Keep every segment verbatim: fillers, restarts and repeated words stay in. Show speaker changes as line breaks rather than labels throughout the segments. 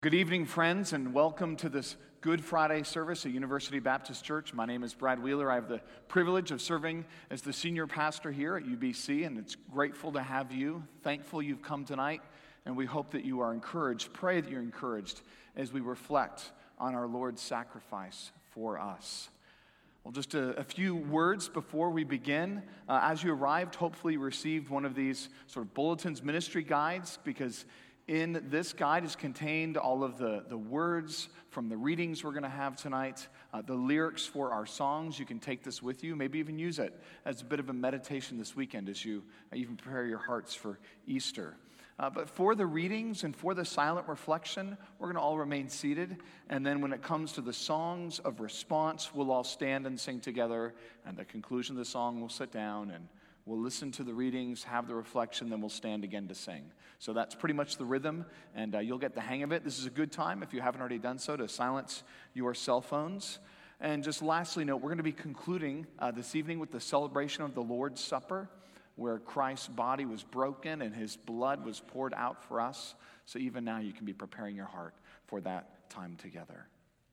Good evening, friends, and welcome to this Good Friday service at University Baptist Church. My name is Brad Wheeler. I have the privilege of serving as the senior pastor here at U B C, and it's grateful to have you. Thankful you've come tonight, and we hope that you are encouraged. Pray that you're encouraged as we reflect on our Lord's sacrifice for us. Well, just a, a few words before we begin. Uh, as you arrived, hopefully you received one of these sort of bulletins, ministry guides, because in this guide is contained all of the, the words from the readings we're going to have tonight, uh, the lyrics for our songs. You can take this with you, maybe even use it as a bit of a meditation this weekend as you uh, even prepare your hearts for Easter. Uh, but for the readings and for the silent reflection, we're going to all remain seated. And then when it comes to the songs of response, we'll all stand and sing together. And at the conclusion of the song, we'll sit down and we'll listen to the readings, have the reflection, then we'll stand again to sing. So that's pretty much the rhythm, and uh, you'll get the hang of it. This is a good time, if you haven't already done so, to silence your cell phones. And just lastly, note, we're going to be concluding uh, this evening with the celebration of the Lord's Supper, where Christ's body was broken and his blood was poured out for us. So even now you can be preparing your heart for that time together.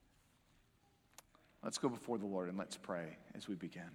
Let's go before the Lord and let's pray as we begin.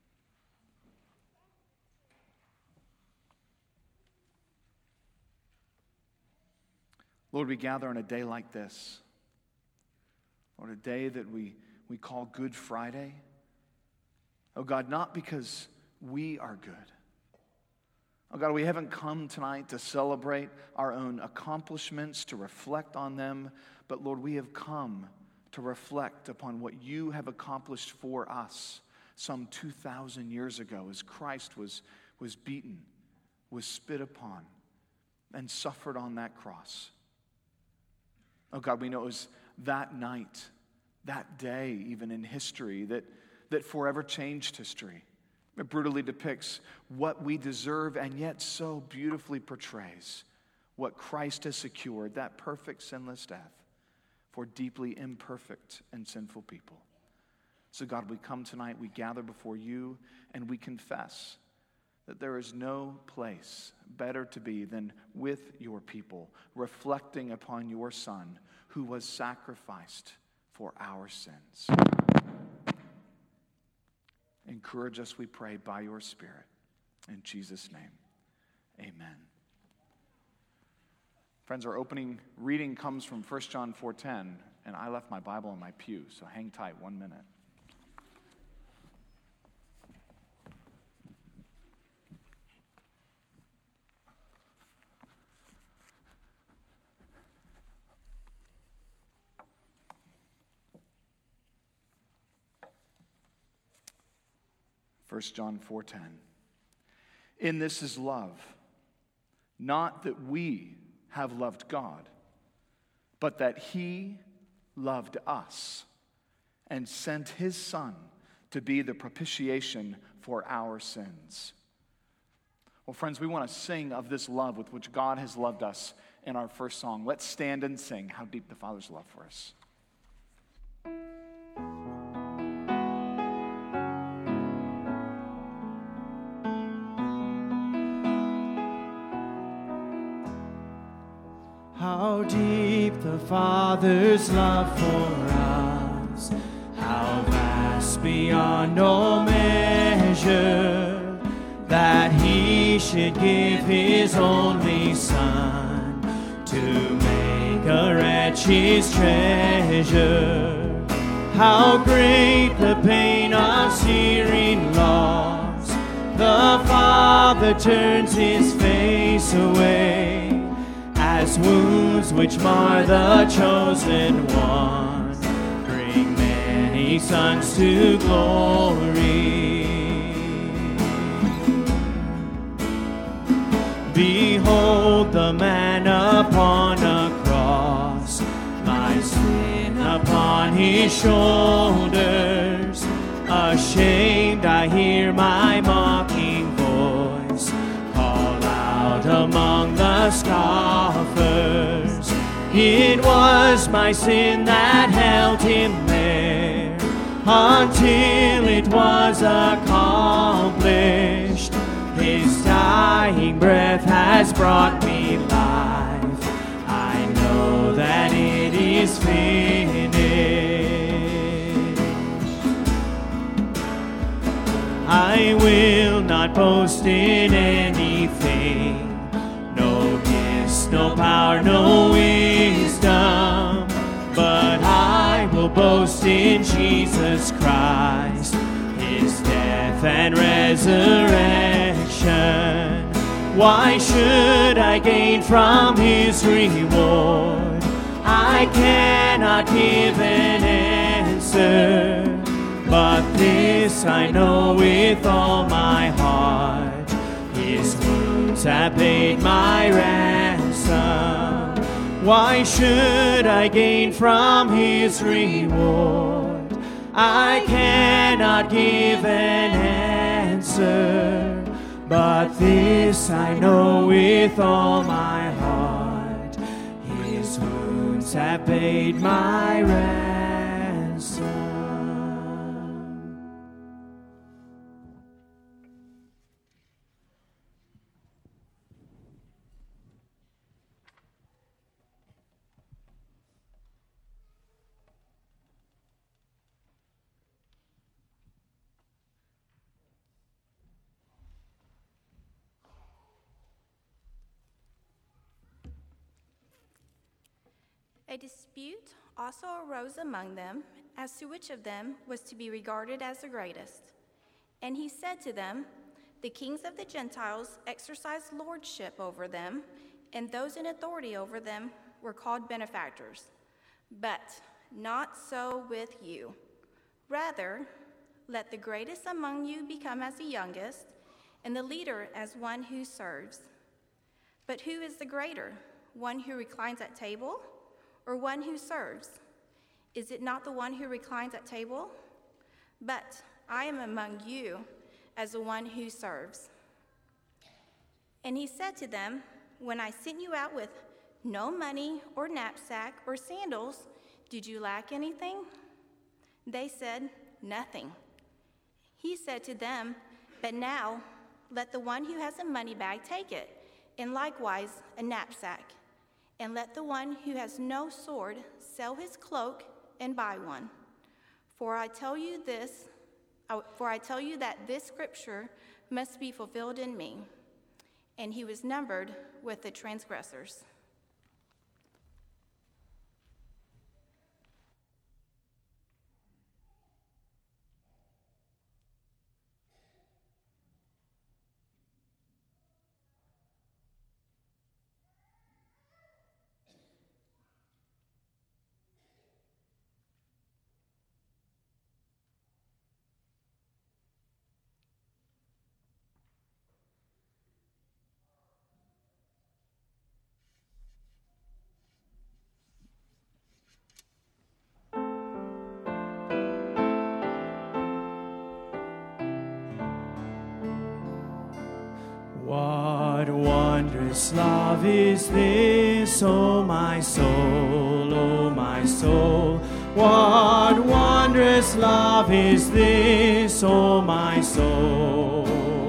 Lord, we gather on a day like this. Lord, a day that we, we call Good Friday. Oh God, not because we are good. Oh God, we haven't come tonight to celebrate our own accomplishments, to reflect on them, but Lord, we have come to reflect upon what you have accomplished for us some two thousand years ago as Christ was, was beaten, was spit upon, and suffered on that cross. Oh God, we know it was that night, that day, even in history, that, that forever changed history. It brutally depicts what we deserve and yet so beautifully portrays what Christ has secured, that perfect, sinless death for deeply imperfect and sinful people. So God, we come tonight, we gather before you, and we confess that there is no place better to be than with your people, reflecting upon your Son who was sacrificed for our sins. Encourage us, we pray, by your Spirit. In Jesus' name, amen. Friends, our opening reading comes from First John four ten, and I left my Bible in my pew, so hang tight one minute. First John four ten. In this is love, not that we have loved God, but that he loved us and sent his Son to be the propitiation for our sins. Well, friends, we want to sing of this love with which God has loved us in our first song. Let's stand and sing how deep the Father's love for us.
How deep the Father's love for us, how vast beyond all measure, that he should give his only Son to make a wretch his treasure. How great the pain of searing loss, the Father turns his face away, as wounds which mar the chosen one bring many sons to glory. Behold the man upon a cross, my sin upon his shoulders. Ashamed I hear my mocking voice call out among the scoffers. It was my sin that held him there until it was accomplished. His dying breath has brought me life. I know that it is finished. I will not boast in anything, no gifts, no power, no wisdom, but I will boast in Jesus Christ, his death and resurrection. Why should I gain from his reward? I cannot give an answer, but this I know with all my heart, his wounds have paid my ransom. Why should I gain from his reward? I cannot give an answer, but this I know with all my heart, his wounds have paid my ransom.
A dispute also arose among them as to which of them was to be regarded as the greatest. And he said to them, the kings of the Gentiles exercised lordship over them, and those in authority over them were called benefactors. But not so with you. Rather, let the greatest among you become as the youngest, and the leader as one who serves. But who is the greater, one who reclines at table, or one who serves? Is it not the one who reclines at table? But I am among you as the one who serves. And he said to them, when I sent you out with no money or knapsack or sandals, did you lack anything? They said, nothing. He said to them, but now let the one who has a money bag take it, and likewise a knapsack. And let the one who has no sword sell his cloak and buy one. For I tell you this, for I tell you that this scripture must be fulfilled in me. And he was numbered with the transgressors.
What wondrous love is this, O my soul, O my soul? What wondrous love is this, O my soul?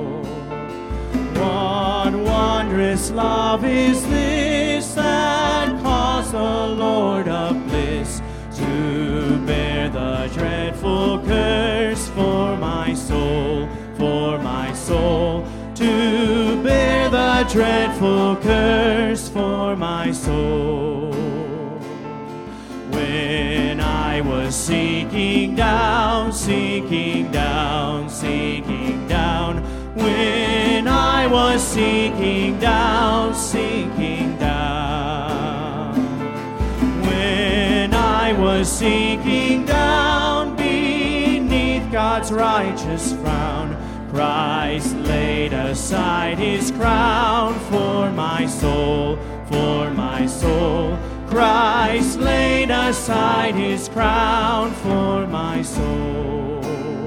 What wondrous love is this that caused the Lord of bliss to bear the dreadful curse for my soul, for my soul? To bear the dreadful curse for my soul. When I was sinking down, sinking down, sinking down. When I was sinking down, sinking down. When I was sinking down beneath God's righteous frown, Christ laid aside his crown for my soul, for my soul. Christ laid aside his crown for my soul.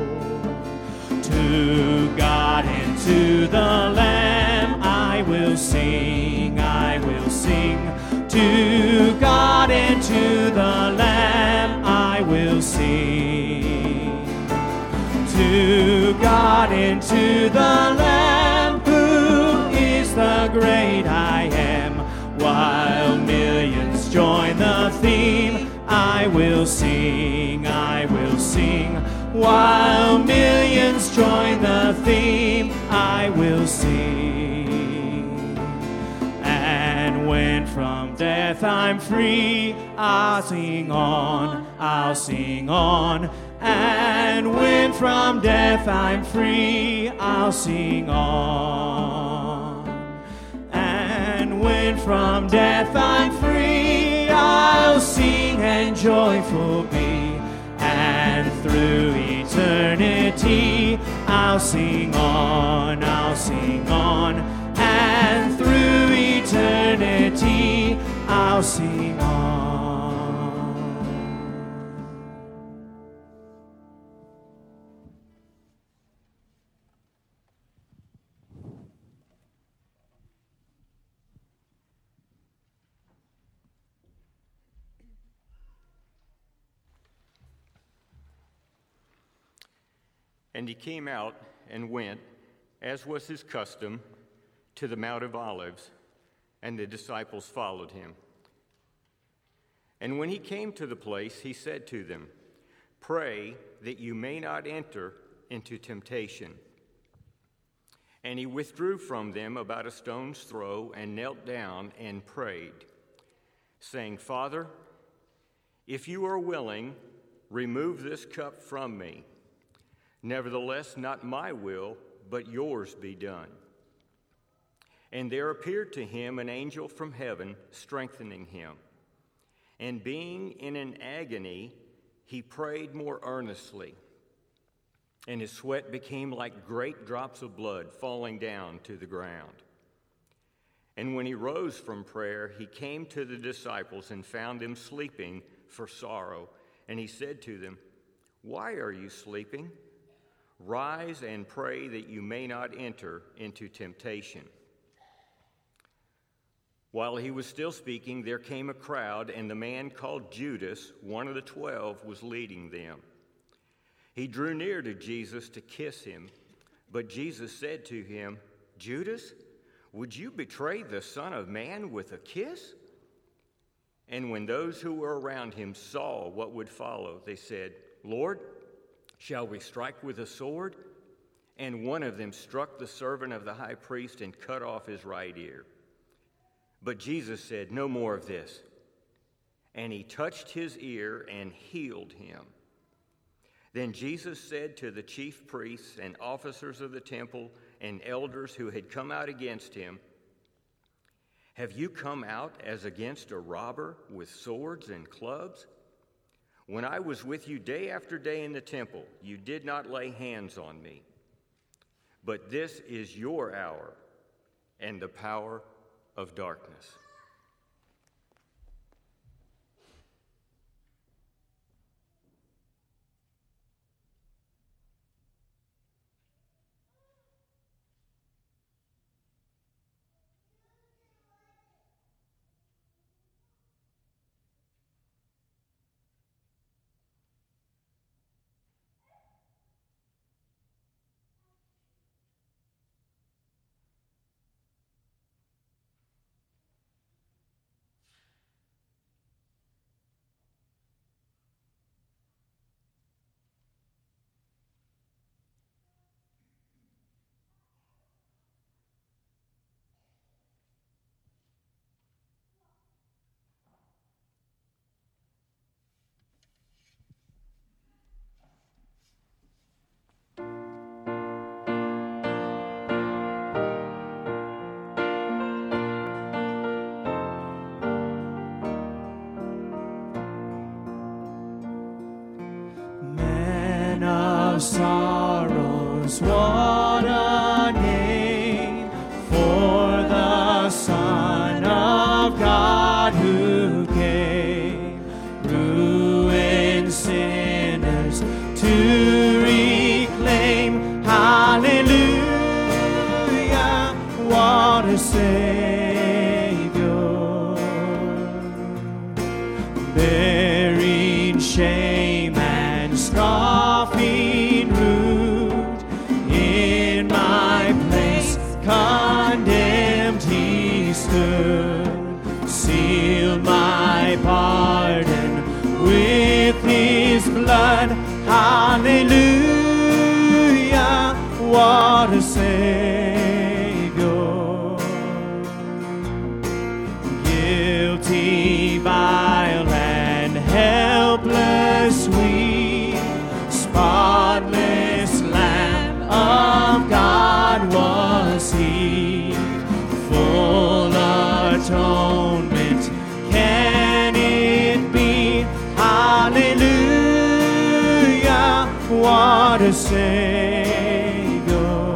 To God and to the Lamb I will sing, I will sing. To God and to the Lamb I will sing. To God and to the Lamb, who is the great I am, while millions join the theme, sing, I will sing. While millions join the theme, I will sing. And when from death I'm free, I'll sing on, I'll sing on. And when from death I'm free, I'll sing on. And when from death I'm free, I'll sing and joyful be. And through eternity, I'll sing on, I'll sing on. And through eternity, I'll sing on.
And he came out and went, as was his custom, to the Mount of Olives, and the disciples followed him. And when he came to the place, he said to them, "Pray that you may not enter into temptation." And he withdrew from them about a stone's throw and knelt down and prayed, saying, "Father, if you are willing, remove this cup from me. Nevertheless, not my will, but yours be done." And there appeared to him an angel from heaven, strengthening him. And being in an agony, he prayed more earnestly. And his sweat became like great drops of blood falling down to the ground. And when he rose from prayer, he came to the disciples and found them sleeping for sorrow. And he said to them, "Why are you sleeping? Rise and pray that you may not enter into temptation." While he was still speaking, there came a crowd, and the man called Judas, one of the twelve, was leading them. He drew near to Jesus to kiss him, but Jesus said to him, "Judas, would you betray the Son of Man with a kiss?" And when those who were around him saw what would follow, they said, "Lord, shall we strike with a sword?" And one of them struck the servant of the high priest and cut off his right ear. But Jesus said, "No more of this." And he touched his ear and healed him. Then Jesus said to the chief priests and officers of the temple and elders who had come out against him, "Have you come out as against a robber with swords and clubs? When I was with you day after day in the temple, you did not lay hands on me. But this is your hour and the power of darkness." Sorrows, what a name for the Son of God who came, ruined sinners to reclaim. Hallelujah, what a Savior, bearing shame and scoffing. Condemned he stood, sealed my pardon with
a Savior.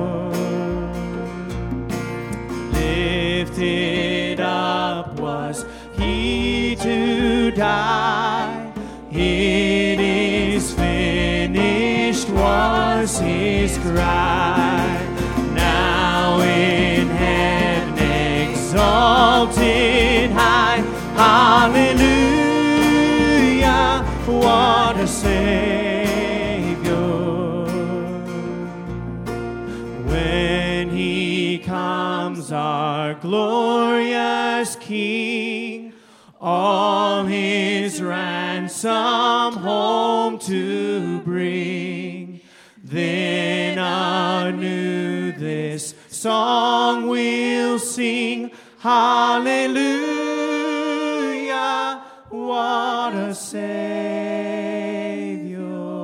Lifted up was he to die. It is finished was his cry. Now in heaven exalted high, hallelujah, what a Savior. When he comes, our glorious King, all his ransom home to bring, then anew this song we'll sing, hallelujah, what a Savior.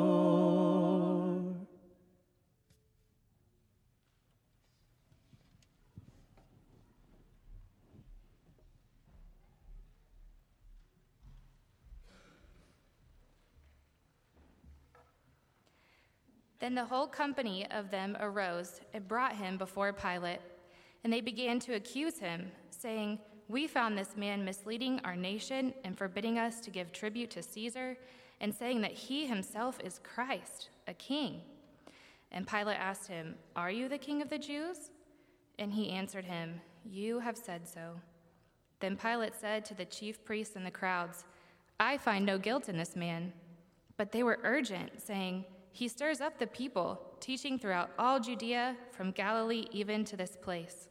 Then the whole company of them arose and brought him before Pilate. And they began to accuse him, saying, "We found this man misleading our nation and forbidding us to give tribute to Caesar, and saying that he himself is Christ, a king." And Pilate asked him, "Are you the king of the Jews?" And he answered him, "You have said so." Then Pilate said to the chief priests and the crowds, "I find no guilt in this man." But they were urgent, saying, "He stirs up the people, teaching throughout all Judea, from Galilee even to this place."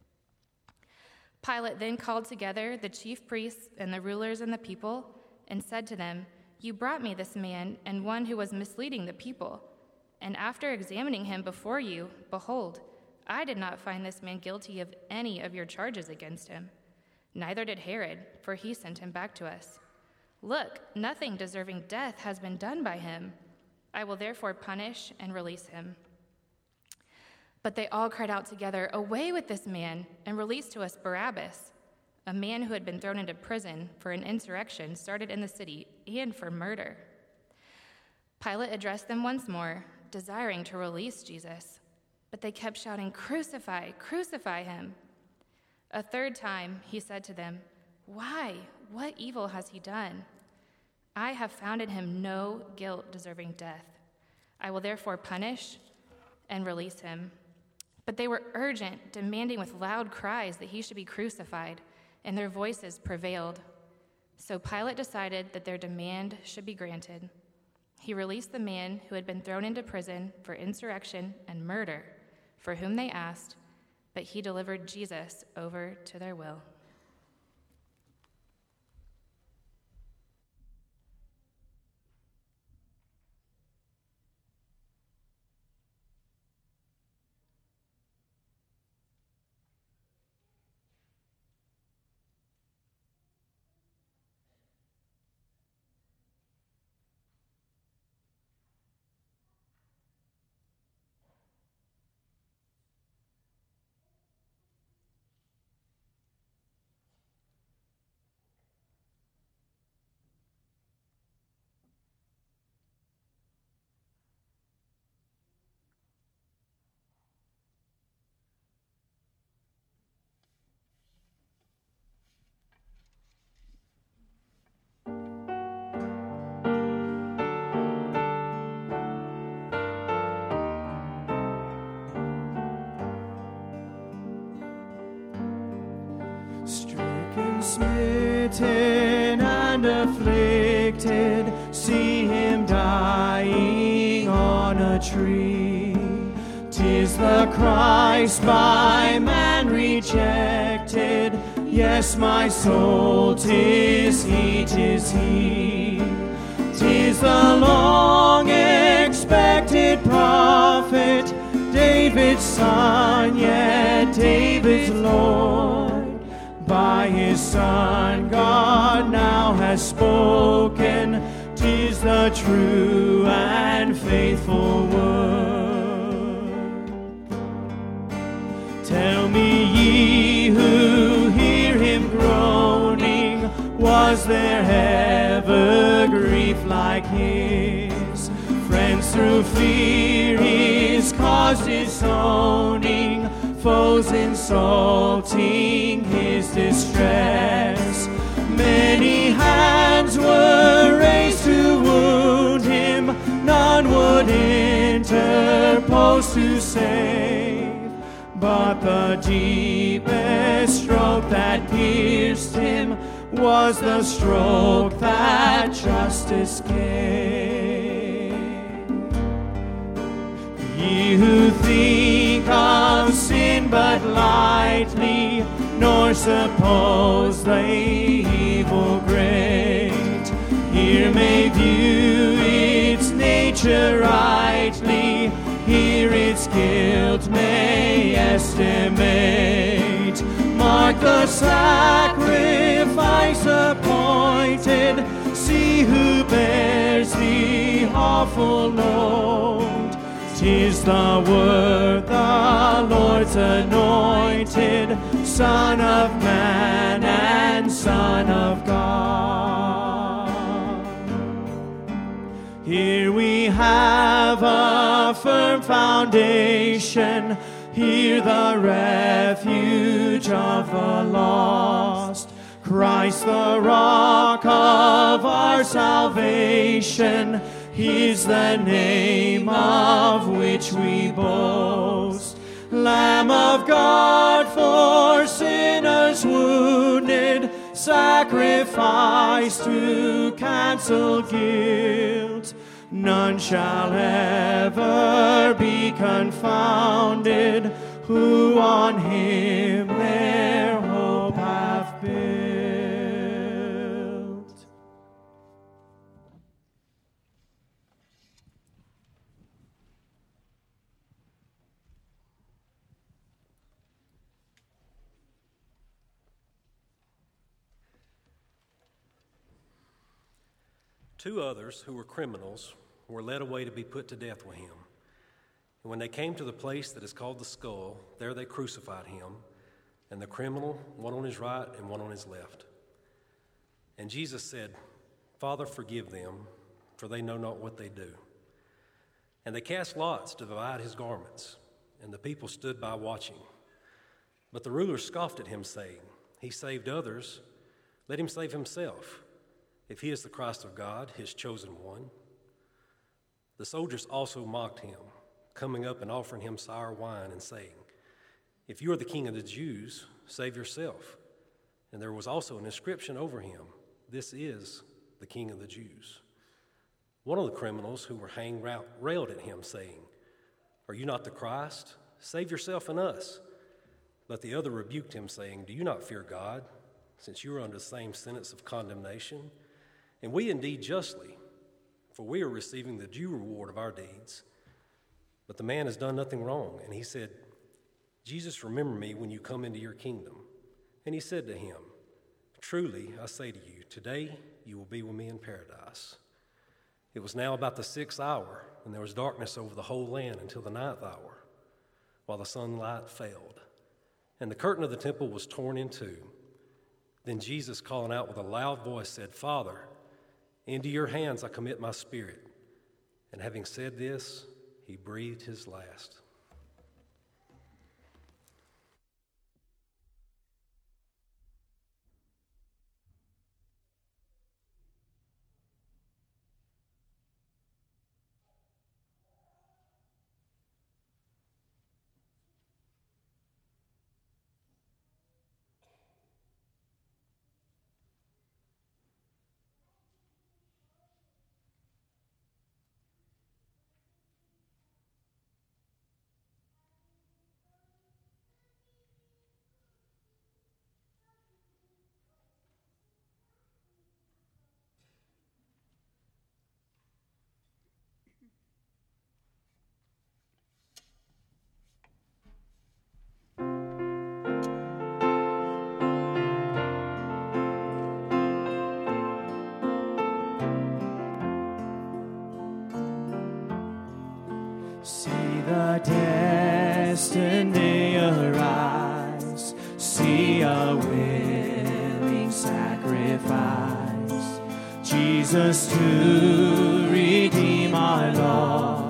Pilate then called together the chief priests and the rulers and the people, and said to them, "You brought me this man and one who was misleading the people. And after examining him before you, behold, I did not find this man guilty of any of your charges against him. Neither did Herod, for he sent him back to us. Look, nothing deserving death has been done by him. I will therefore punish and release him." But they all cried out together, "Away with this man, and release to us Barabbas," a man who had been thrown into prison for an insurrection started in the city and for murder. Pilate addressed them once more, desiring to release Jesus, but they kept shouting, "Crucify, crucify him." A third time he said to them, "Why? What evil has he done? I have found in him no guilt deserving death. I will therefore punish and release him." But they were urgent, demanding with loud cries that he should be crucified, and their voices prevailed. So Pilate decided that their demand should be granted. He released the man who had been thrown into prison for insurrection and murder, for whom they asked, but he delivered Jesus over to their will. Smitten and afflicted, see him dying on a tree. 'Tis the Christ by man rejected. Yes, my soul, 'tis he, 'tis he. 'Tis the long expected prophet, David's son, yet David's Lord. By his Son, God now has spoken, 'tis the true and faithful word. Tell me, ye who hear him groaning, was there ever grief like his? Friends
once through fear He's caused disowning, foes insulting His distress. Many hands were raised to wound Him, none would interpose to save. But the deepest stroke that pierced Him was the stroke that justice gave. Ye who think of sin but lightly, nor suppose the evil great, here may view its nature rightly, here its guilt may estimate. Mark the sacrifice appointed, see who bears the awful load. 'Tis the word the Lord's anointed, Son of man and Son of God. Here we have a firm foundation, here the refuge of the lost. Christ the rock of our salvation, He's the name of which we boast. Lamb of God for sinners wounded, sacrificed to cancel guilt. None shall ever be confounded, who on Him their hope have built.
Two others who were criminals were led away to be put to death with Him. And when they came to the place that is called the Skull, there they crucified Him, and the criminal, one on His right and one on His left. And Jesus said, Father, forgive them, for they know not what they do. And they cast lots to divide His garments, and the people stood by watching. But the rulers scoffed at Him, saying, He saved others, let Him save Himself, if He is the Christ of God, His chosen one. The soldiers also mocked Him, coming up and offering Him sour wine and saying, If you are the King of the Jews, save yourself. And there was also an inscription over Him, This is the King of the Jews. One of the criminals who were hanged railed at Him, saying, Are you not the Christ? Save yourself and us. But the other rebuked Him, saying, Do you not fear God, since you are under the same sentence of condemnation? And we indeed justly, for we are receiving the due reward of our deeds. But the man has done nothing wrong. And he said, Jesus, remember me when you come into your kingdom. And He said to him, Truly, I say to you, today you will be with me in paradise. It was now about the sixth hour, and there was darkness over the whole land until the ninth hour, while the sunlight failed. And the curtain of the temple was torn in two. Then Jesus, calling out with a loud voice, said, Father, into your hands I commit my spirit. And having said this, He breathed His last.
The destiny arise, see a willing sacrifice, Jesus to redeem our loss.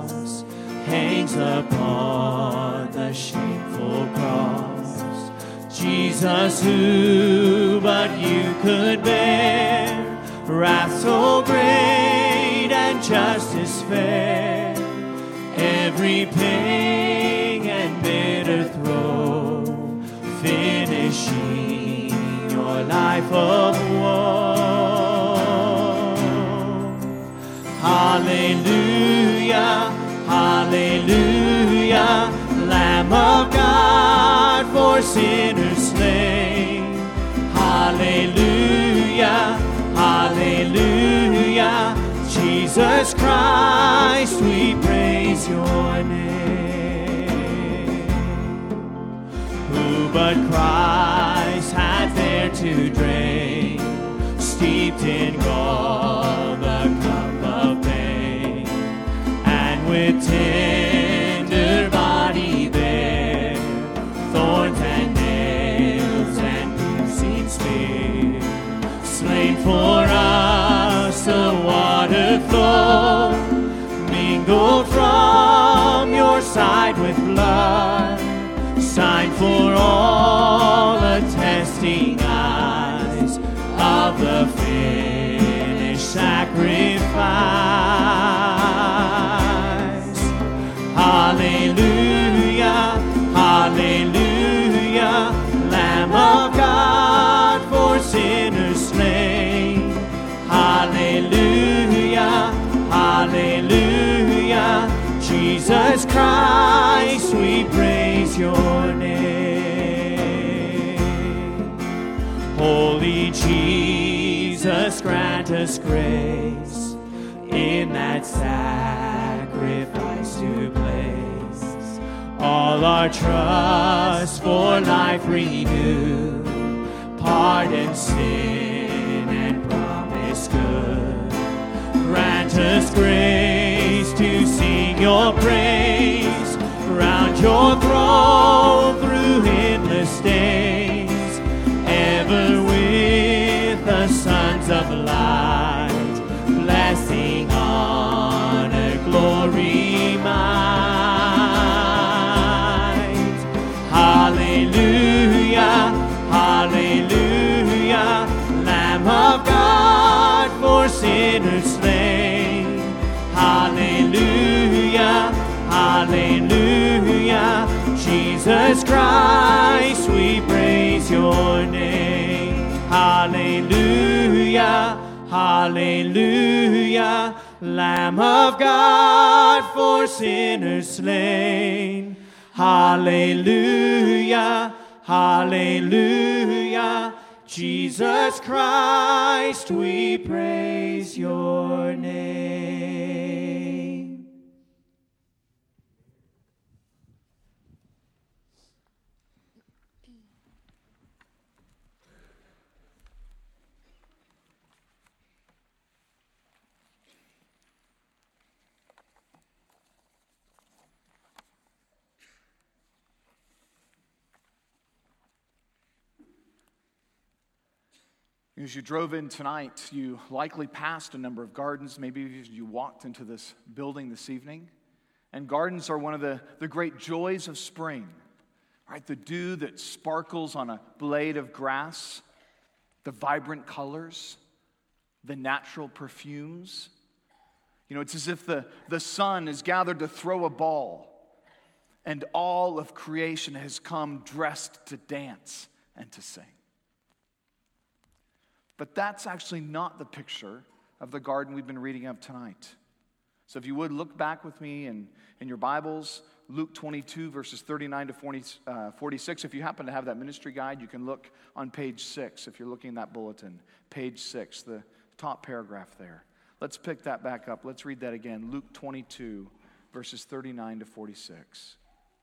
hangs upon the shameful cross. Jesus, who but you could bear wrath so great and justice fair, every pang and bitter throe, finishing your life of woe. Hallelujah, hallelujah, Lamb of God, for sinners slain. Hallelujah, hallelujah, Jesus Christ, we praise your name. Who but Christ had there to drain, steeped in gall the cup of pain, and with tender body bare thorns and nails and piercing spear, slain for us the water flow, mingled from your side with blood, sign for all attesting eyes of the finished sacrifice. Hallelujah, hallelujah, Lamb of God, for sinners slain. Hallelujah, hallelujah, Jesus Christ, we praise your name. Holy Jesus, grant us grace in that sacrifice to place all our trust for life renewed, pardon sin and promise good. Grant us grace to sing your praise round your throne through endless days, ever with the sons of light, blessing, honor, glory, might. Hallelujah, hallelujah, Lamb of God, for sinners slain. Hallelujah, hallelujah, Jesus Christ, we praise your name. Hallelujah, hallelujah, Lamb of God, for sinners slain. Hallelujah, hallelujah, Jesus Christ, we praise your name.
As you drove in tonight, you likely passed a number of gardens. Maybe you walked into this building this evening. And gardens are one of the, the great joys of spring, right? The dew that sparkles on a blade of grass, the vibrant colors, the natural perfumes. You know, it's as if the, the sun is gathered to throw a ball, and all of creation has come dressed to dance and to sing. But that's actually not the picture of the garden we've been reading of tonight. So if you would, look back with me in, in your Bibles, Luke twenty-two, verses thirty-nine to forty, uh, forty-six. If you happen to have that ministry guide, you can look on page six. If you're looking at that bulletin, page six, the top paragraph there. Let's pick that back up. Let's read that again. Luke twenty-two, verses thirty-nine to forty-six.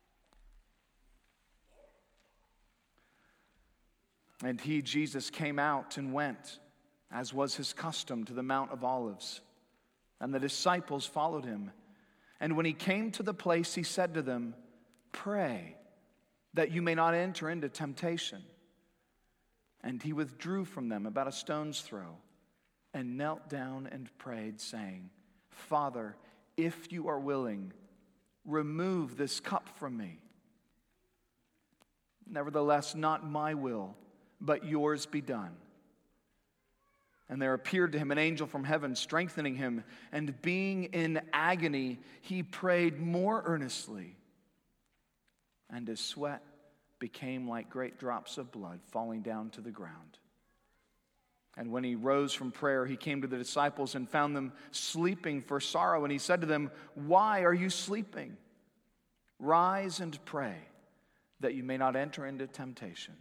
And he, Jesus, came out and went, as was his custom, to the Mount of Olives. And the disciples followed him. And when he came to the place, he said to them, "Pray, that you may not enter into temptation." And he withdrew from them about a stone's throw, and knelt down and prayed, saying, "Father, if you are willing, remove this cup from me. Nevertheless, not my will, but yours be done. And there appeared to him an angel from heaven, strengthening him, and being in agony, he prayed more earnestly, and his sweat became like great drops of blood falling down to the ground. And when he rose from prayer, he came to the disciples and found them sleeping for sorrow. And he said to them, "Why are you sleeping? Rise and pray, that you may not enter into temptation."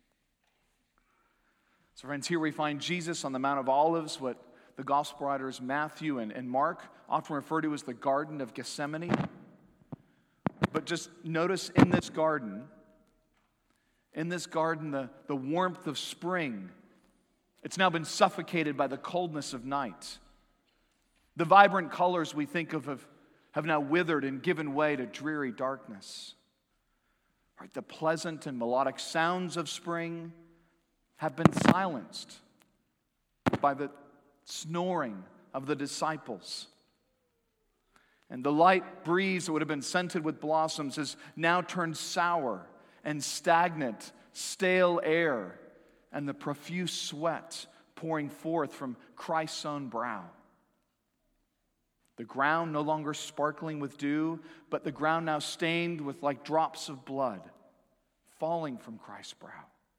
So friends, here we find Jesus on the Mount of Olives, what the gospel writers Matthew and, and Mark often refer to as the Garden of Gethsemane. But just notice in this garden, in this garden, the, the warmth of spring, it's now been suffocated by the coldness of night. The vibrant colors we think of have, have now withered and given way to dreary darkness. Right, the pleasant and melodic sounds of spring have been silenced by the snoring of the disciples. And the light breeze that would have been scented with blossoms has now turned sour and stagnant, stale air, and the profuse sweat pouring forth from Christ's own brow. The ground no longer sparkling with dew, but the ground now stained with like drops of blood falling from Christ's brow.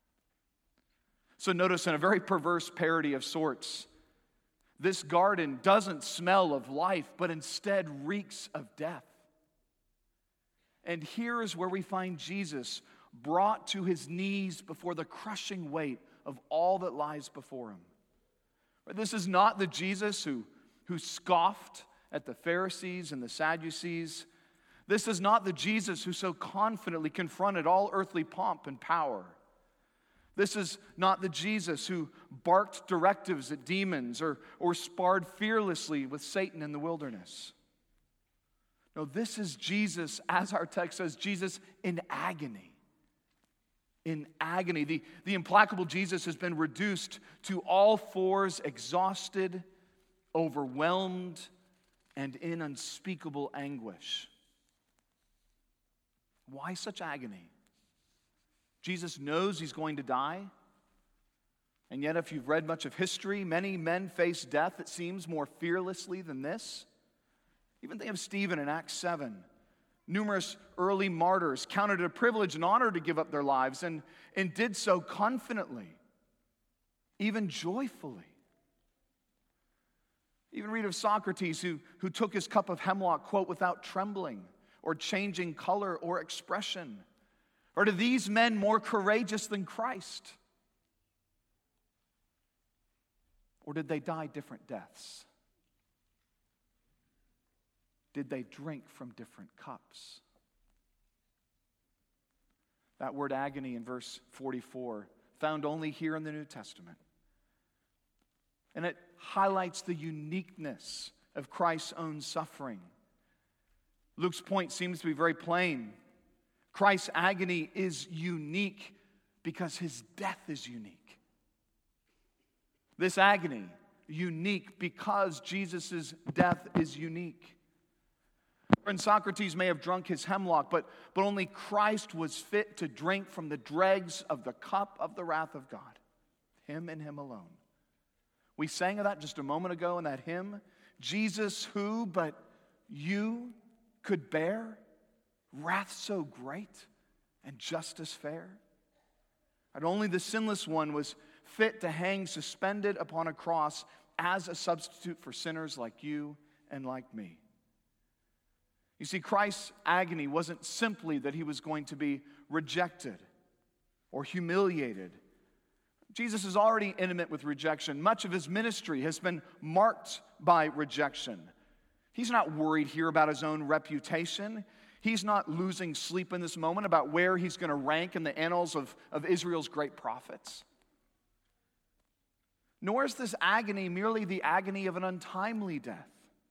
So notice, in a very perverse parody of sorts, this garden doesn't smell of life, but instead reeks of death. And here is where we find Jesus brought to his knees before the crushing weight of all that lies before him. This is not the Jesus who, who scoffed at the Pharisees and the Sadducees. This is not the Jesus who so confidently confronted all earthly pomp and power. This is not the Jesus who barked directives at demons or, or sparred fearlessly with Satan in the wilderness. No, this is Jesus, as our text says, Jesus in agony. In agony. The, the implacable Jesus has been reduced to all fours, exhausted, overwhelmed, and in unspeakable anguish. Why such agony? Jesus knows he's going to die. And yet, if you've read much of history, many men face death, it seems, more fearlessly than this. Even think of Stephen in Acts seven. Numerous early martyrs counted it a privilege and honor to give up their lives, and, and did so confidently, even joyfully. Even read of Socrates, who, who took his cup of hemlock, quote, without trembling or changing color or expression. Or are these men more courageous than Christ? Or did they die different deaths? Did they drink from different cups? That word agony in verse forty-four, found only here in the New Testament. And it highlights the uniqueness of Christ's own suffering. Luke's point seems to be very plain. Christ's agony is unique because his death is unique. This agony, unique because Jesus' death is unique. And Socrates may have drunk his hemlock, but, but only Christ was fit to drink from the dregs of the cup of the wrath of God. Him and him alone. We sang of that just a moment ago in that hymn. Jesus who but you could bear wrath so great and justice fair? And only the sinless one was fit to hang suspended upon a cross as a substitute for sinners like you and like me. You see, Christ's agony wasn't simply that he was going to be rejected or humiliated. Jesus is already intimate with rejection. Much of his ministry has been marked by rejection. He's not worried here about his own reputation. He's not losing sleep in this moment about where he's going to rank in the annals of, of Israel's great prophets. Nor is this agony merely the agony of an untimely death.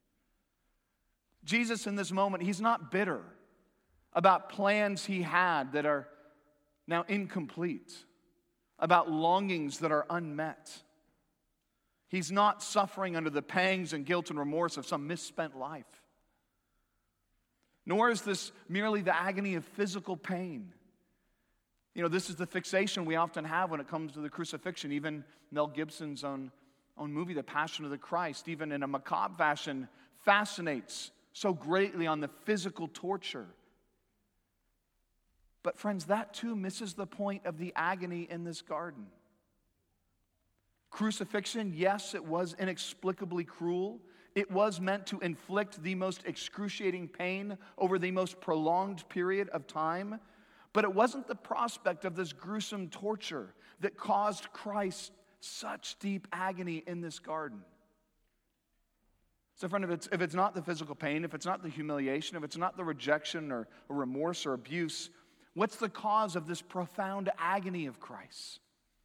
Jesus in this moment, he's not bitter about plans he had that are now incomplete, about longings that are unmet. He's not suffering under the pangs and guilt and remorse of some misspent life. Nor is this merely the agony of physical pain. You know, this is the fixation we often have when it comes to the crucifixion. Even Mel Gibson's own, own movie, The Passion of the Christ, even in a macabre fashion, fascinates so greatly on the physical torture. But friends, that too misses the point of the agony in this garden. Crucifixion, yes, it was inexplicably cruel. It was meant to inflict the most excruciating pain over the most prolonged period of time. But it wasn't the prospect of this gruesome torture that caused Christ such deep agony in this garden. So friend, if it's, if it's not the physical pain, if it's not the humiliation, if it's not the rejection or, or remorse or abuse, what's the cause of this profound agony of Christ?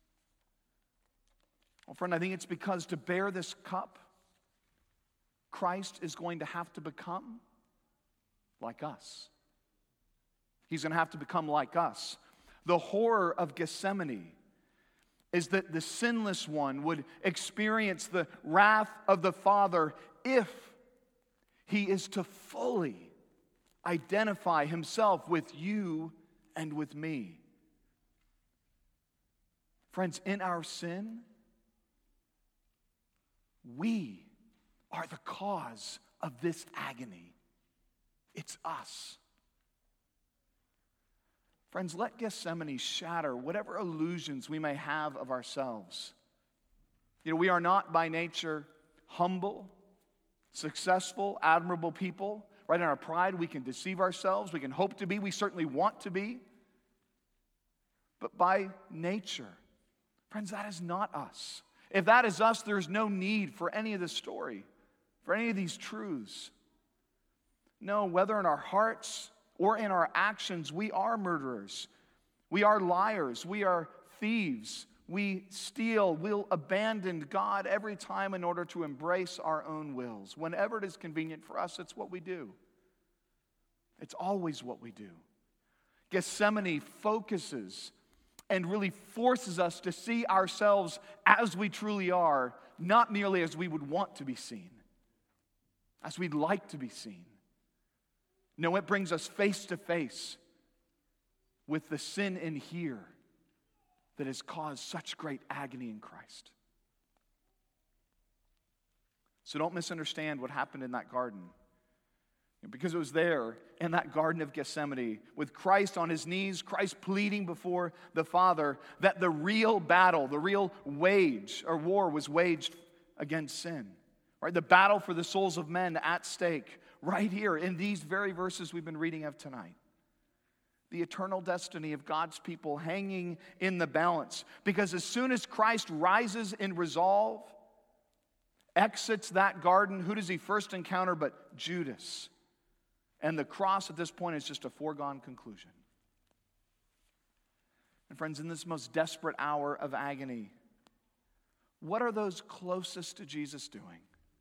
Well, friend, I think it's because to bear this cup, Christ is going to have to become like us. He's going to have to become like us. The horror of Gethsemane is that the sinless one would experience the wrath of the Father if he is to fully identify himself with you and with me. Friends, in our sin, we are the cause of this agony. It's us. Friends, let Gethsemane shatter whatever illusions we may have of ourselves. You know, we are not by nature humble, successful, admirable people. Right, in our pride, we can deceive ourselves. We can hope to be. We certainly want to be. But by nature, friends, that is not us. If that is us, there's no need for any of this story, for any of these truths. No, whether in our hearts or in our actions, we are murderers. We are liars. We are thieves. We steal. We'll abandon God every time in order to embrace our own wills. Whenever it is convenient for us, it's what we do. It's always what we do. Gethsemane focuses and really forces us to see ourselves as we truly are, not merely as we would want to be seen, as we'd like to be seen. No, it brings us face to face with the sin in here that has caused such great agony in Christ. So don't misunderstand what happened in that garden. Because it was there in that Garden of Gethsemane with Christ on his knees, Christ pleading before the Father, that the real battle, the real wage or war was waged against sin. Right? The battle for the souls of men at stake right here in these very verses we've been reading of tonight. The eternal destiny of God's people hanging in the balance. Because as soon as Christ rises in resolve, exits that garden, who does he first encounter but Judas? And the cross at this point is just a foregone conclusion. And friends, in this most desperate hour of agony, what are those closest to Jesus doing?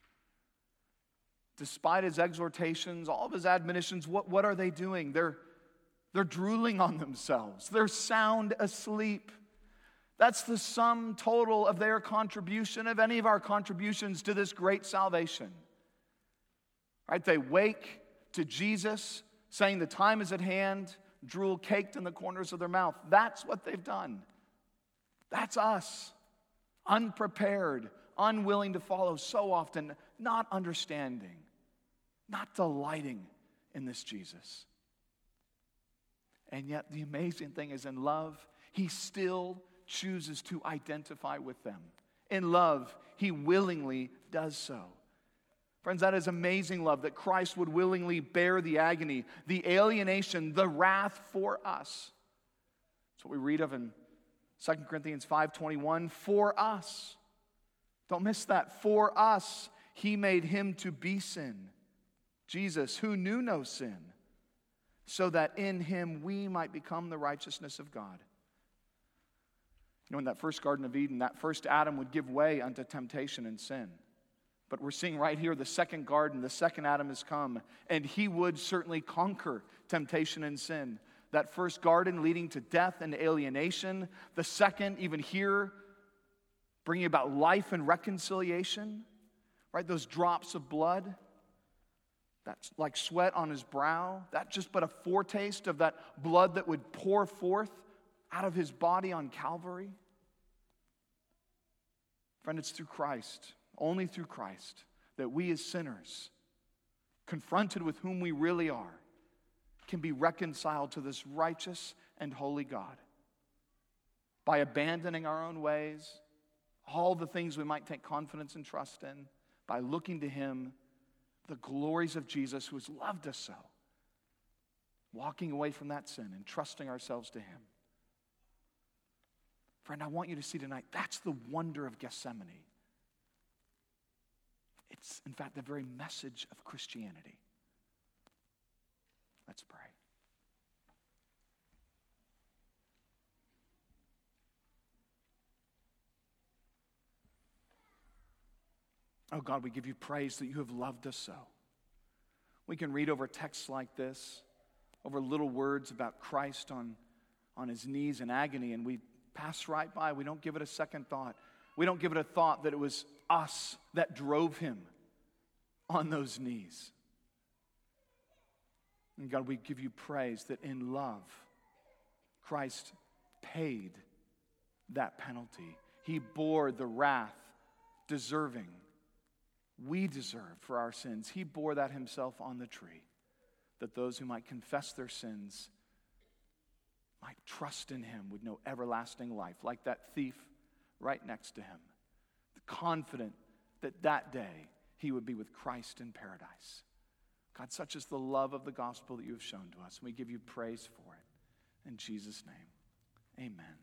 Despite his exhortations, all of his admonitions, what, what are they doing? They're, they're drooling on themselves. They're sound asleep. That's the sum total of their contribution, of any of our contributions to this great salvation. Right? They wake to Jesus, saying the time is at hand, drool caked in the corners of their mouth. That's what they've done. That's us. Unprepared, unwilling to follow so often, not understanding, not delighting in this Jesus. And yet the amazing thing is in love, he still chooses to identify with them. In love, he willingly does so. Friends, that is amazing love, that Christ would willingly bear the agony, the alienation, the wrath for us. That's what we read of in Second Corinthians five twenty-one. For us. Don't miss that. For us, he made him to be sin. Jesus, who knew no sin, so that in him we might become the righteousness of God. You know, in that first Garden of Eden, that first Adam would give way unto temptation and sin. But we're seeing right here the second garden, the second Adam has come, and he would certainly conquer temptation and sin. That first garden leading to death and alienation. The second, even here, bringing about life and reconciliation. Right, those drops of blood. That's like sweat on his brow. That's just but a foretaste of that blood that would pour forth out of his body on Calvary. Friend, it's through Christ, only through Christ, that we as sinners, confronted with whom we really are, can be reconciled to this righteous and holy God. By abandoning our own ways, all the things we might take confidence and trust in, by looking to him, the glories of Jesus who has loved us so, walking away from that sin and trusting ourselves to him. Friend, I want you to see tonight, that's the wonder of Gethsemane. It's, in fact, the very message of Christianity. Let's pray. Oh God, we give you praise that you have loved us so. We can read over texts like this, over little words about Christ on, on his knees in agony, and we pass right by. We don't give it a second thought. We don't give it a thought that it was us that drove him on those knees. And God, we give you praise that in love, Christ paid that penalty. He bore the wrath deserving, we deserve for our sins. He bore that himself on the tree, that those who might confess their sins might trust in him with no everlasting life, like that thief right next to him, confident that that day he would be with Christ in paradise. God, such is the love of the gospel that you have shown to us, and we give you praise for it. In Jesus' name, amen.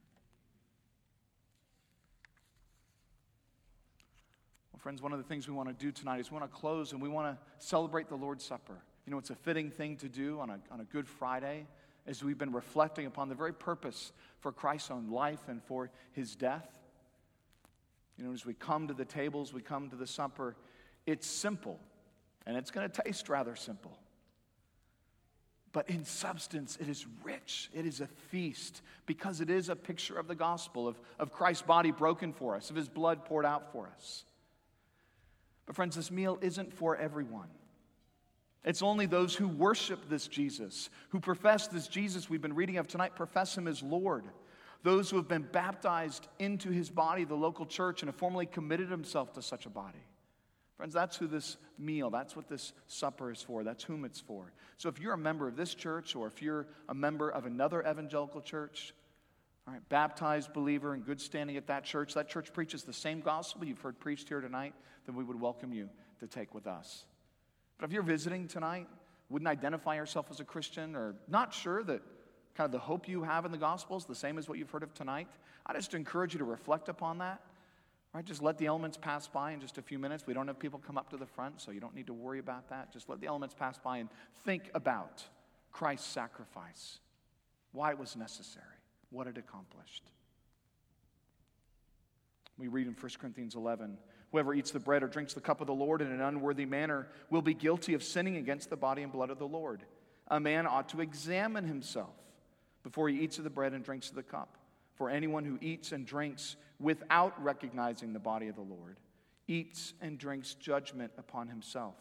Well, friends, one of the things we want to do tonight is we want to close and we want to celebrate the Lord's Supper. You know, it's a fitting thing to do on a, on a Good Friday, as we've been reflecting upon the very purpose for Christ's own life and for his death. You know, as we come to the tables, we come to the supper, it's simple, and it's going to taste rather simple. But in substance, it is rich. It is a feast, because it is a picture of the gospel, of, of Christ's body broken for us, of his blood poured out for us. But friends, this meal isn't for everyone. It's only those who worship this Jesus, who profess this Jesus we've been reading of tonight, profess him as Lord. Those who have been baptized into his body, the local church, and have formally committed himself to such a body. Friends, that's who this meal, that's what this supper is for. That's whom it's for. So if you're a member of this church, or if you're a member of another evangelical church, all right, baptized believer in good standing at that church, that church preaches the same gospel you've heard preached here tonight, then we would welcome you to take with us. But if you're visiting tonight, wouldn't identify yourself as a Christian, or not sure that kind of the hope you have in the gospel is the same as what you've heard of tonight, I just encourage you to reflect upon that. Right? Just let the elements pass by in just a few minutes. We don't have people come up to the front, so you don't need to worry about that. Just let the elements pass by and think about Christ's sacrifice, why it was necessary, what it accomplished. We read in First Corinthians eleven, whoever eats the bread or drinks the cup of the Lord in an unworthy manner will be guilty of sinning against the body and blood of the Lord. A man ought to examine himself before he eats of the bread and drinks of the cup. For anyone who eats and drinks without recognizing the body of the Lord eats and drinks judgment upon himself.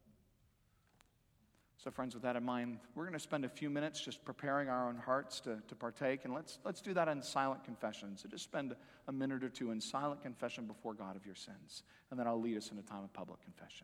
So friends, with that in mind, we're going to spend a few minutes just preparing our own hearts to, to partake, and let's, let's do that in silent confession. So just spend a minute or two in silent confession before God of your sins, and then I'll lead us in a time of public confession.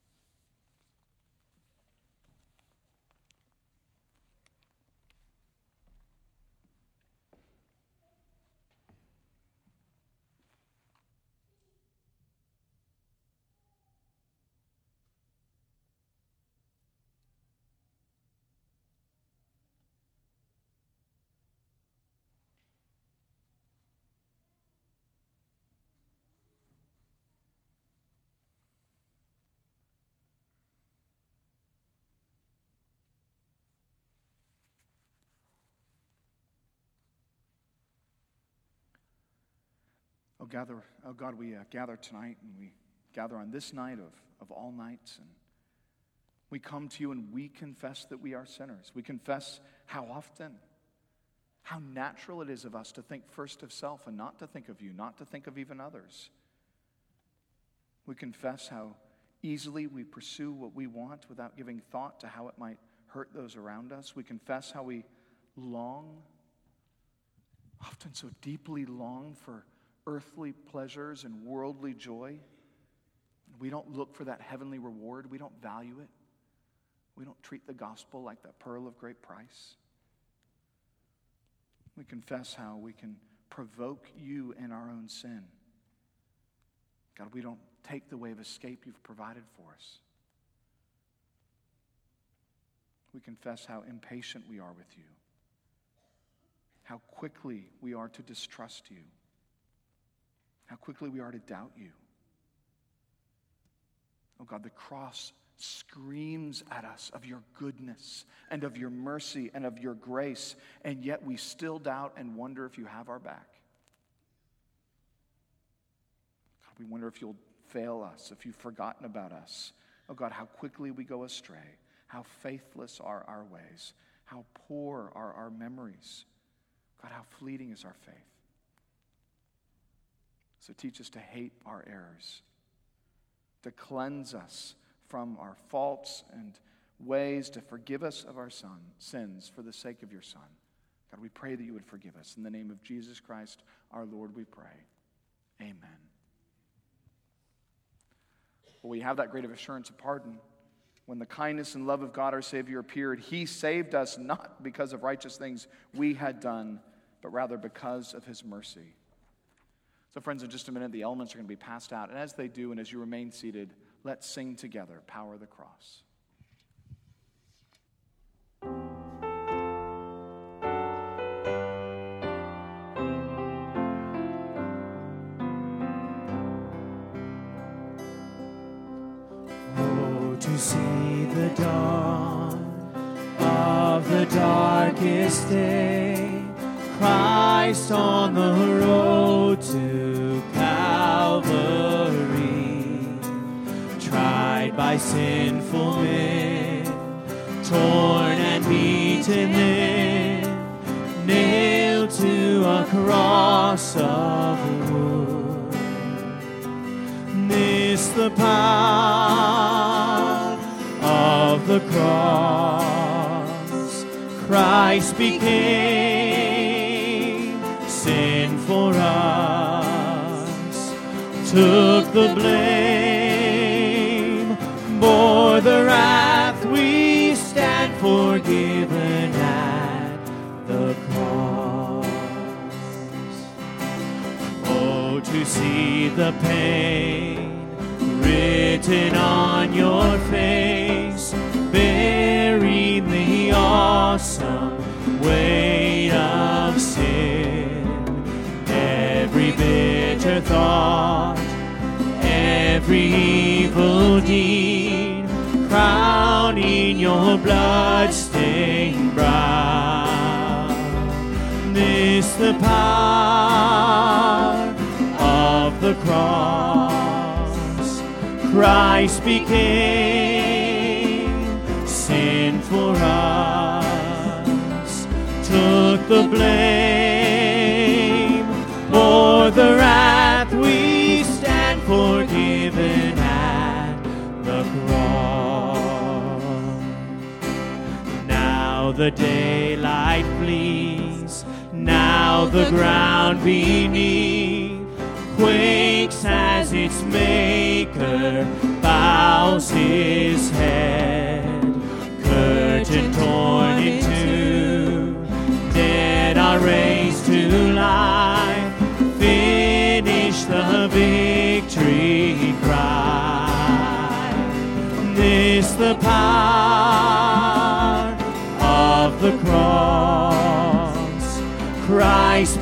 Oh, gather, oh God, we uh, gather tonight, and we gather on this night of, of all nights, and we come to you and we confess that we are sinners. We confess how often, how natural it is of us to think first of self and not to think of you, not to think of even others. We confess how easily we pursue what we want without giving thought to how it might hurt those around us. We confess how we long, often so deeply long, for earthly pleasures and worldly joy. We don't look for that heavenly reward. We don't value it. We don't treat the gospel like that pearl of great price. We confess how we can provoke you in our own sin. God, we don't take the way of escape you've provided for us. We confess how impatient we are with you, how quickly we are to distrust you, how quickly we are to doubt you. Oh God, the cross screams at us of your goodness and of your mercy and of your grace, and yet we still doubt and wonder if you have our back. God, we wonder if you'll fail us, if you've forgotten about us. Oh God, how quickly we go astray, how faithless are our ways, how poor are our memories. God, how fleeting is our faith. So teach us to hate our errors, to cleanse us from our faults and ways, to forgive us of our son, sins for the sake of your Son. God, we pray that you would forgive us. In the name of Jesus Christ, our Lord, we pray. Amen. Well, we have that great of assurance of pardon. When the kindness and love of God our Savior appeared, he saved us not because of righteous things we had done, but rather because of his mercy. So friends, in just a minute, the elements are going to be passed out. And as they do, and as you remain seated, let's sing together, Power of the Cross.
Oh, to see the dawn of the darkest day, Christ on the road to Calvary, tried by sinful men, torn and beaten then, nailed to a cross of wood. This the power of the cross. Christ became sin for us, took the blame, bore the wrath we stand forgiven at the cross. Oh, to see the pain written on your face, bearing the awesome weight of sin, every bitter thought, every evil deed, crowning your blood-stained brow. This the power of the cross. Christ became sin for us, took the blame, bore the wrath we stand forgiven at the cross. Now the daylight flees, now the ground beneath quakes as its maker bows his head. Curtain torn in two, dead are raised to life, finish the victory cry. This the power of the cross. Christ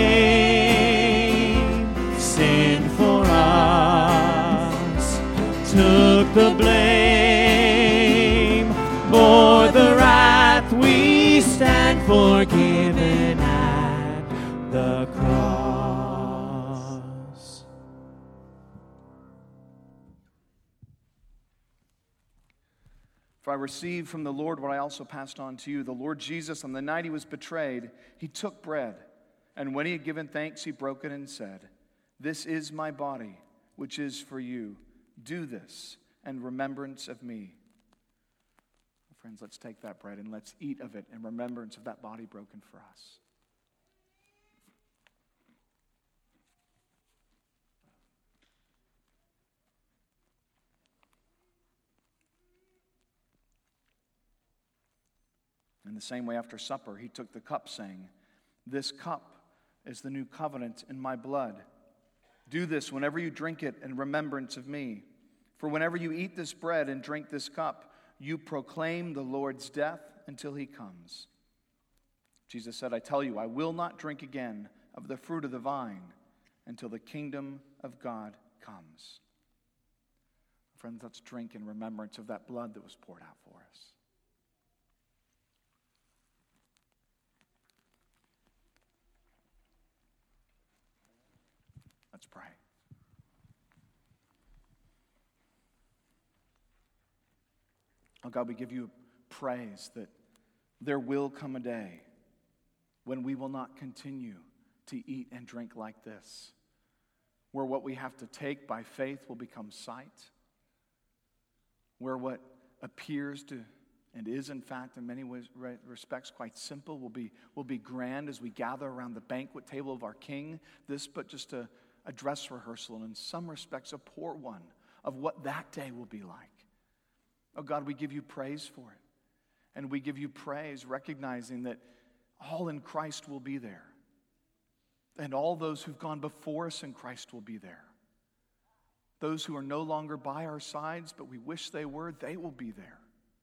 became sin for us, took the blame, bore the wrath we stand forgiven at the cross.
For I received from the Lord what I also passed on to you. The Lord Jesus, on the night he was betrayed, he took bread, and when he had given thanks, he broke it and said, "This is my body, which is for you. Do this and remembrance of me. Friends, let's take that bread and let's eat of it in remembrance of that body broken for us. In the same way, after supper, he took the cup, saying, "This cup is the new covenant in my blood. Do this whenever you drink it in remembrance of me. For whenever you eat this bread and drink this cup, you proclaim the Lord's death until he comes." Jesus said, "I tell you, I will not drink again of the fruit of the vine until the kingdom of God comes." Friends, let's drink in remembrance of that blood that was poured out for us. Let's pray. Oh God, we give you praise that there will come a day when we will not continue to eat and drink like this, where what we have to take by faith will become sight, where what appears to and is in fact in many ways, respects quite simple will be, will be grand as we gather around the banquet table of our King, this but just a, a dress rehearsal, and in some respects a poor one of what that day will be like. Oh God, we give you praise for it. And we give you praise recognizing that all in Christ will be there. And all those who've gone before us in Christ will be there. Those who are no longer by our sides, but we wish they were, they will be there.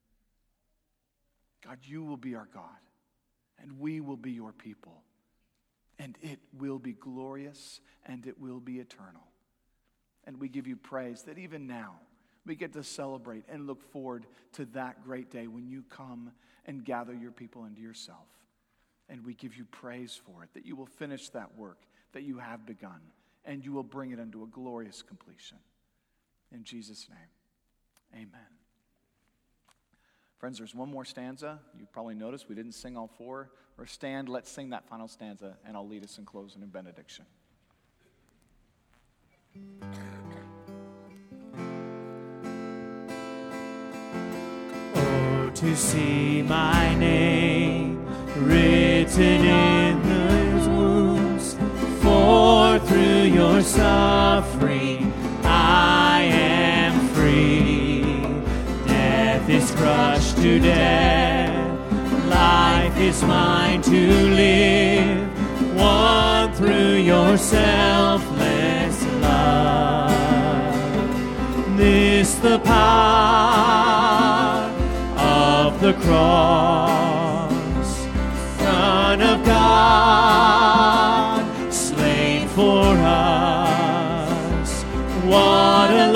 God, you will be our God, and we will be your people. And it will be glorious, and it will be eternal. And we give you praise that even now, we get to celebrate and look forward to that great day when you come and gather your people into yourself. And we give you praise for it, that you will finish that work that you have begun, and you will bring it unto a glorious completion. In Jesus' name, amen. Friends, there's one more stanza. You probably noticed we didn't sing all four. Or stand, let's sing that final stanza, and I'll lead us in closing in benediction.
To see my name written in those wounds, for through your suffering I am free. Death is crushed to death, life is mine to live, won through your selfless love. This the power of the cross, Son of God, slain for us. What a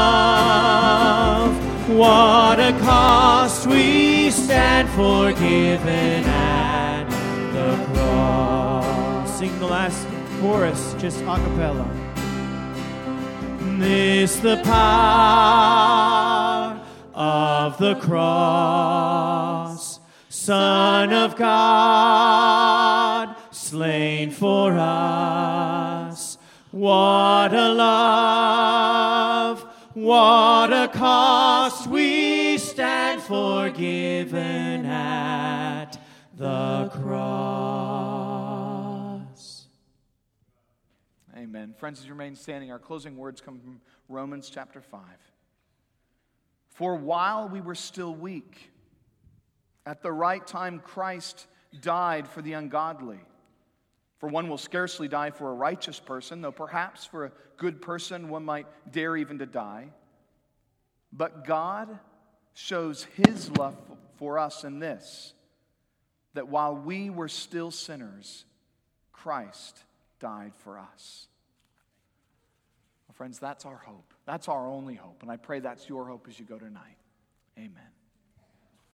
love, what a cost, we stand forgiven at the cross.
Sing the last chorus, just a cappella.
This the power of the cross, Son of God, slain for us. What a love, what a cost, we stand forgiven at the cross.
Amen. Friends, as you remain standing, our closing words come from Romans chapter five. For while we were still weak, at the right time Christ died for the ungodly. For one will scarcely die for a righteous person, though perhaps for a good person one might dare even to die. But God shows his love for us in this, that while we were still sinners, Christ died for us. Well, friends, that's our hope. That's our only hope. And I pray that's your hope as you go tonight. Amen.